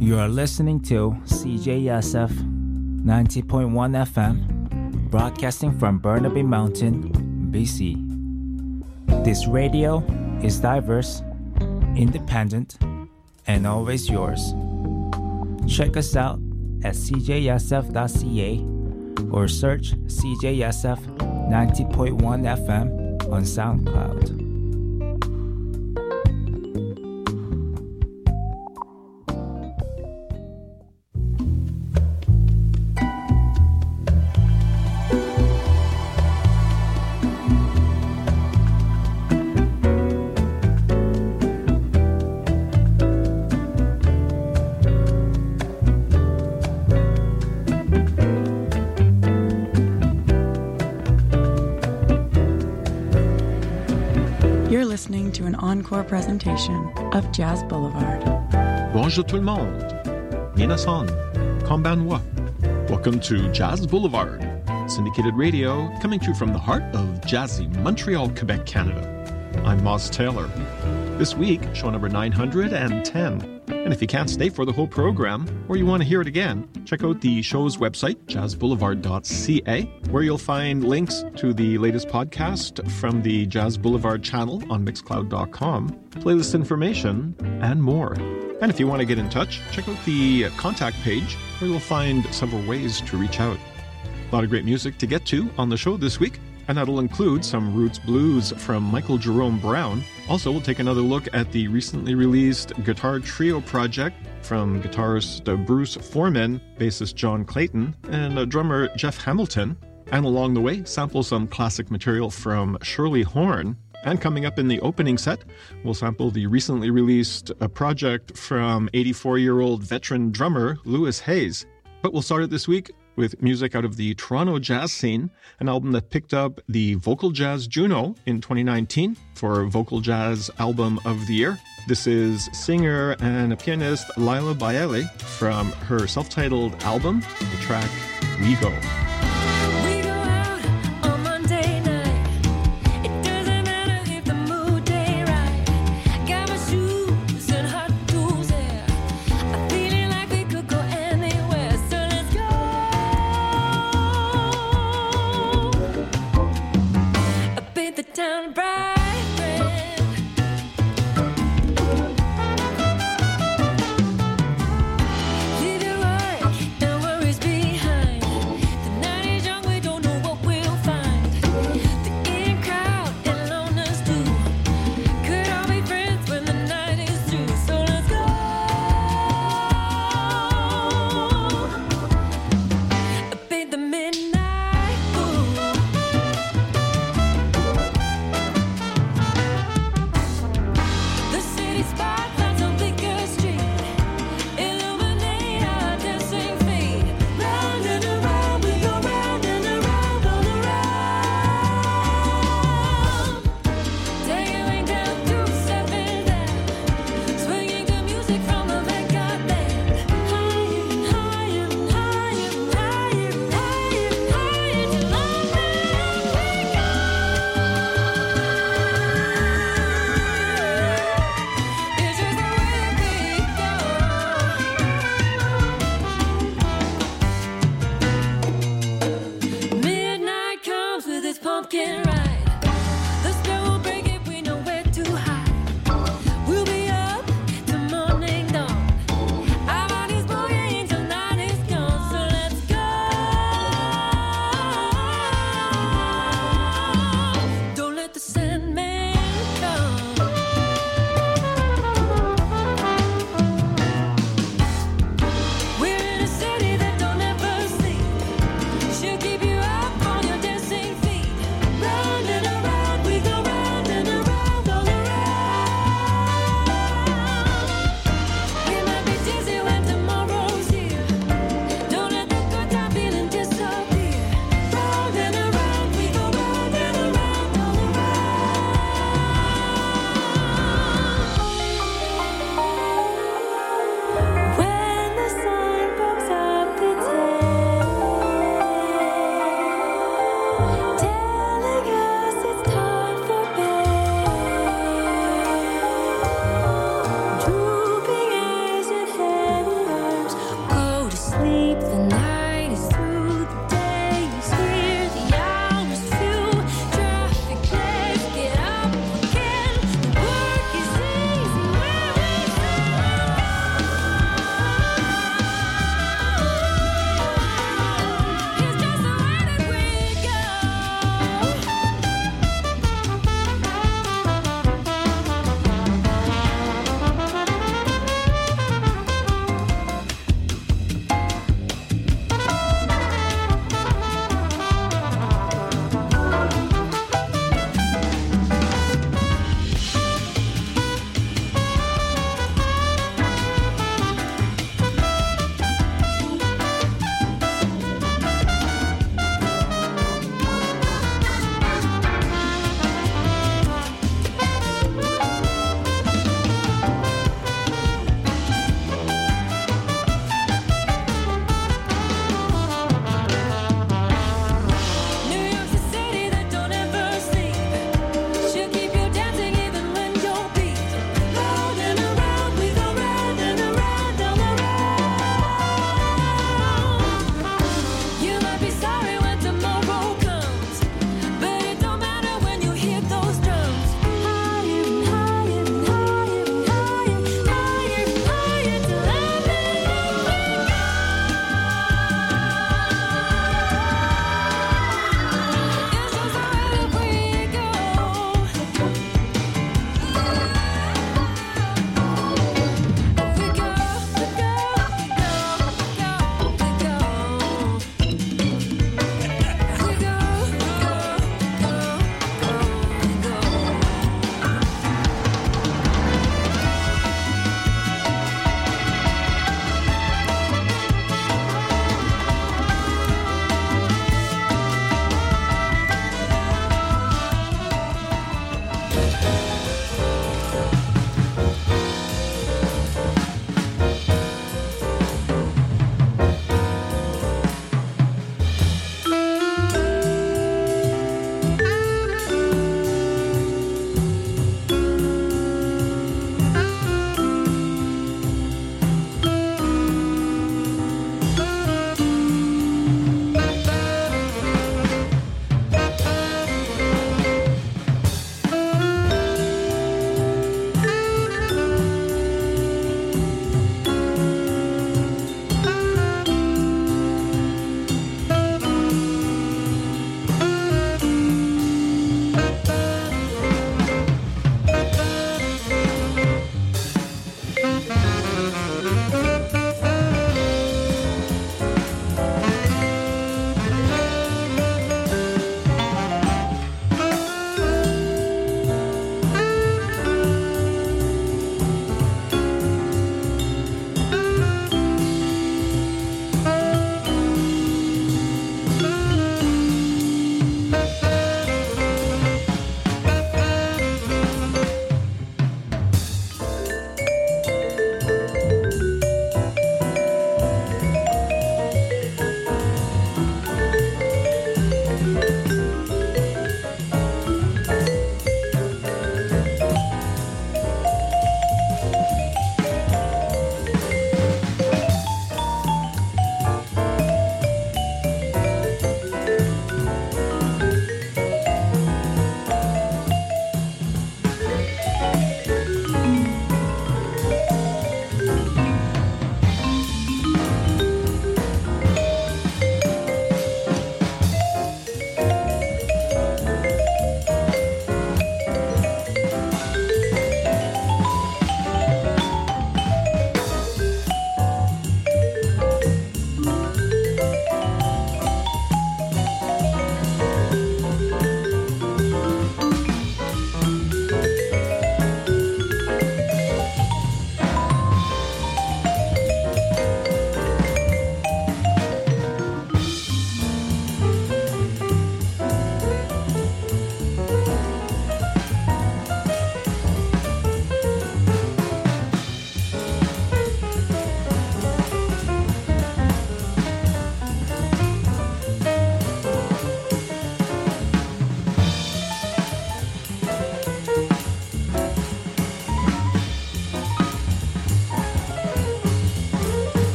You are listening to CJSF 90.1 FM, broadcasting from Burnaby Mountain, BC. This radio is diverse, independent, and always yours. Check us out at cjsf.ca or search CJSF 90.1 FM on SoundCloud. Listening to an encore presentation of Jazz Boulevard. Bonjour tout le monde. Minasan. Konbanwa. Welcome to Jazz Boulevard, syndicated radio coming to you from the heart of jazzy Montreal, Quebec, Canada. I'm Moss Taylor. This week, show number 910. And if you can't stay for the whole program, or you want to hear it again, check out the show's website, jazzboulevard.ca, where you'll find links to the latest podcast from the Jazz Boulevard channel on mixcloud.com, playlist information, and more. And if you want to get in touch, check out the contact page, where you'll find several ways to reach out. A lot of great music to get to on the show this week, and that'll include some roots blues from Michael Jerome Brown. Also, we'll take another look at the recently released guitar trio project from guitarist Bruce Foreman, bassist John Clayton, and drummer Jeff Hamilton. And along the way, sample some classic material from Shirley Horn. And coming up in the opening set, we'll sample the recently released project from 84-year-old veteran drummer Louis Hayes. But we'll start it this week with music out of the Toronto jazz scene, an album that picked up the Vocal Jazz Juno in 2019 for Vocal Jazz Album of the Year. This is singer and pianist Lila Baile from her self-titled album, the track We Go. Leave your work and worries behind. The night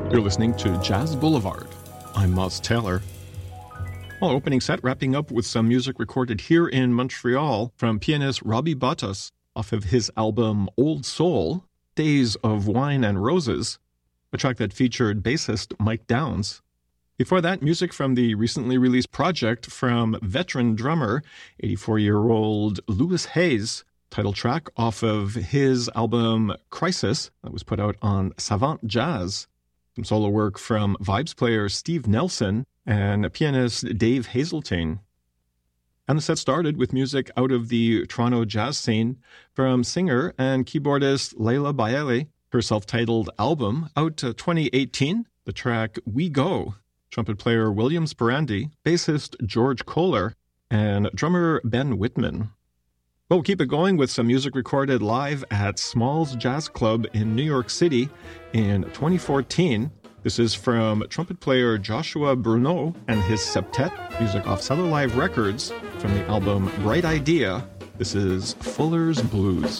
You're listening to Jazz Boulevard. I'm Moz Taylor. Well, opening set wrapping up with some music recorded here in Montreal from pianist Robbie Bottas off of his album Old Soul, Days of Wine and Roses, a track that featured bassist Mike Downs. Before that, music from the recently released project from veteran drummer, 84-year-old Louis Hayes, title track off of his album Crisis that was put out on Savant Jazz. Some solo work from vibes player Steve Nelson and pianist Dave Hazeltine. And the set started with music out of the Toronto jazz scene from singer and keyboardist Leila Baeli, her self-titled album out 2018, the track We Go, trumpet player William Sperandi, bassist George Kohler, and drummer Ben Whitman. Well, we'll keep it going with some music recorded live at Smalls Jazz Club in New York City in 2014. This is from trumpet player Joshua Bruneau and his septet, music off Cellar Live Records from the album Bright Idea. This is Fuller's Blues.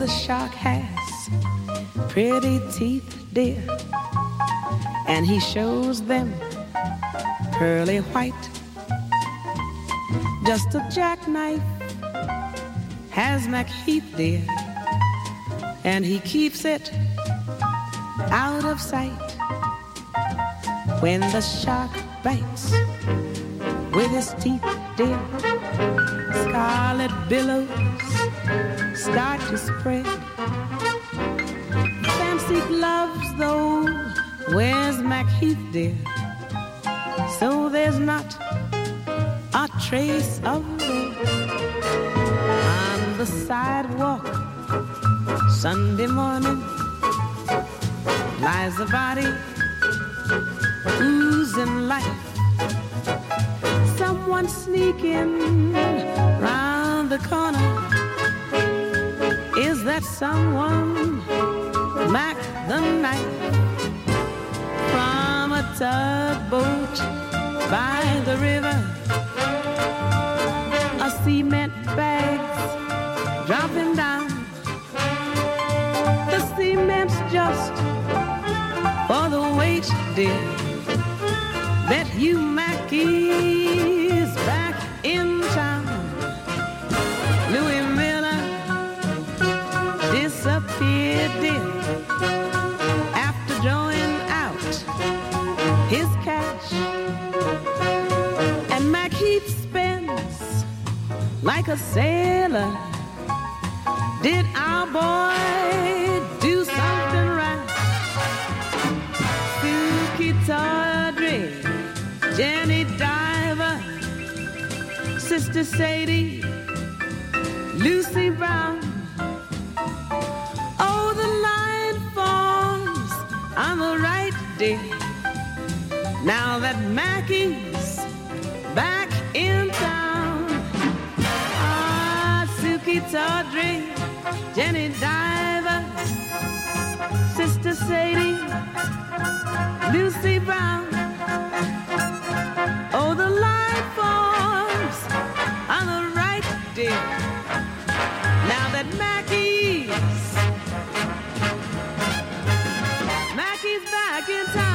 the shark has pretty teeth, dear, and he shows them pearly white. Just a jackknife has MacHeath, dear, and he keeps it out of sight. When the shark bites with his teeth, dear, scarlet billows start to spread. Fancy gloves, though, wears MacHeath, dear, so there's not a trace of red. On the sidewalk Sunday morning lies a body oozing life. Someone sneaking round the corner. Is that someone? Mac the Knife. From a tugboat by the river, a cement bag's dropping down. The cement's just for the weight, dear. Bet you Mackie's back in town. Louis Miller disappeared, dear, after drawing out his cash. And MacHeath spends like a sailor. Did our boy do something right? Suki Tawdry, Jenny Diver, Sister Sadie, Lucy Brown. Oh, the line forms on the right, dear, now that Mackie's back in town. Ah, Suki Tawdry, Jenny Diver, Sister Sadie, Lucy Brown. Oh, the line forms on the right, dear, now that Mackie's back in town.